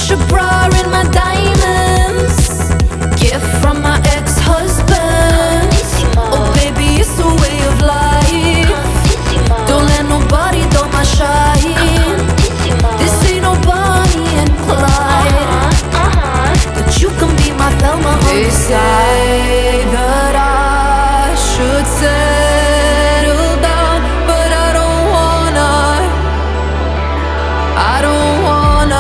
Gucci bra and my diamonds, gift from my ex-husband. Oh baby, it's a way of life. Don't let nobody dull my shine. This ain't no Bonnie and Clyde, but you can be my Thelma on the side. That I should settle down, but I don't wanna. I don't wanna.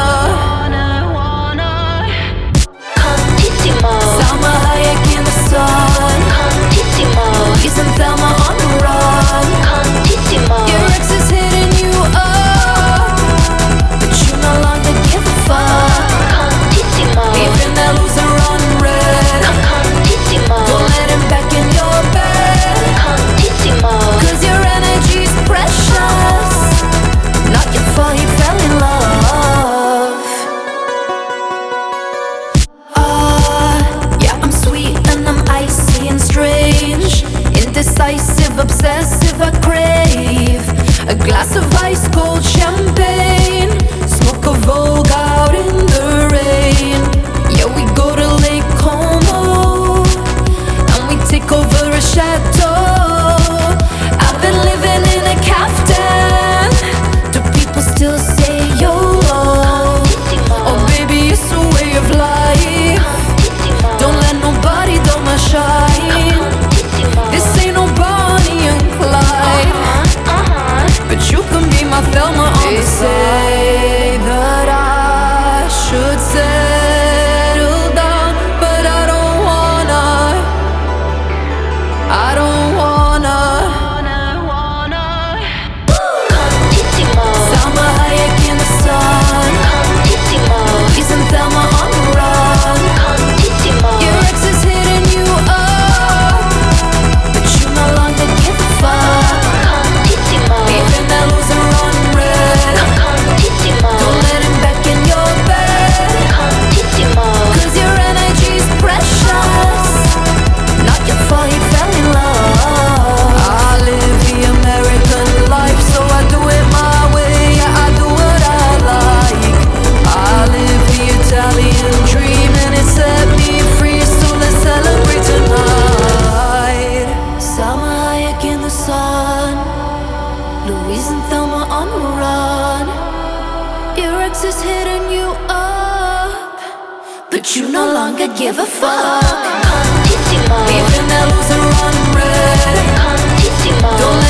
Salma Hayek in the sun, Louise and Thelma on the run. Your ex is hitting you up, but you no longer give a fuck. Leaving that loser on red. Don't let him back in your bed, 'cause your energy's precious. Not your fault he fell in love. Yeah, I'm sweet and I'm icy and strange, indecisive, obsessive, I crave a glass of ice cold champagne, smoke a Vogue out in the rain. Yeah, we go to Lake Como and we take over a chateau. I've been living in a caftan. Do people still say YOLO? Oh baby, it's a way of life. Don't let nobody dull my shine. This ain't no Bonnie and Clyde, but you can be my Thelma on the side. Say that I should settle down, but I don't wanna. I don't wanna. Salma Hayek in the sun, Louise and Thelma on the run. Your ex is hitting you up, but you no longer give a fuck. Leaving that loser on red. Don't let him back in your bed, 'cause your energy's precious. Not your fault he fell in love. I live the American life, so I do it my way. Yeah, I do what I like. I live the Italian dream and it set me free, so let's celebrate tonight. Salma Hayek in the sun, Louise and Thelma on the run. Your ex is hitting you up, but you no longer give a fuck. Leaving that loser on red. Don't